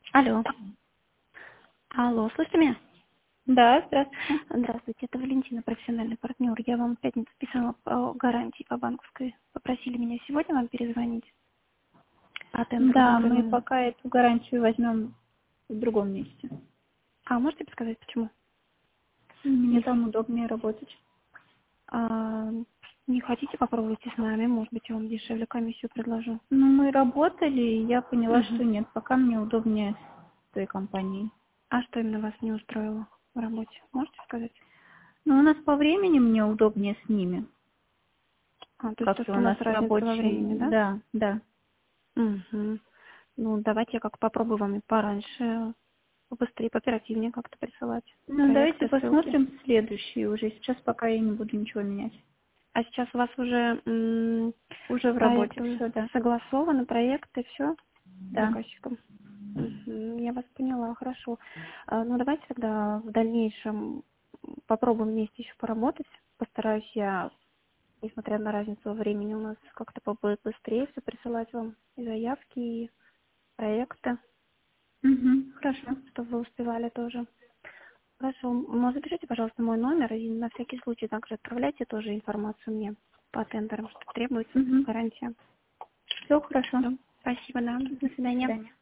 Алло. Алло, слышите меня? Да, здравствуйте. Здравствуйте, это Валентина, профессиональный партнер. Я вам в пятницу писала по гарантии по банковской. Попросили меня сегодня вам перезвонить по тендеру Да, мы закрытому. пока эту гарантию возьмем в другом месте. А можете подсказать, почему? Мне Не, там удобнее работать. а, не хотите попробовать с нами? Может быть, я вам дешевле комиссию предложу. Ну, мы работали, и я поняла, что Мгм. нет, пока мне удобнее с той компанией. А что именно вас не устроило в работе? Можете сказать? Ну, у нас по времени мне удобнее с ними. А, то есть то, Как-то что у у нас нас разница во рабочий... времени, да? Да, да. Угу. Ну, давайте я как попробую вам и пораньше, побыстрее, пооперативнее как-то присылать Ну, давайте проекты, ссылки. посмотрим следующий уже. Сейчас пока я не буду ничего менять. А сейчас у вас уже Уже в работе проекты все, да. согласованы, проекты, все с Да. заказчиком? Я вас поняла, хорошо. Ну, давайте тогда в дальнейшем попробуем вместе еще поработать. Постараюсь я, несмотря на разницу во времени, у нас как-то побыстрее все присылать вам и заявки, и проекты, Угу, хорошо. чтобы вы успевали тоже. Хорошо. Запишите, пожалуйста, мой номер и на всякий случай также отправляйте тоже информацию мне по тендерам, что требуется Угу. гарантия. Все хорошо. Всё. Спасибо, да. До До свидания. свидания.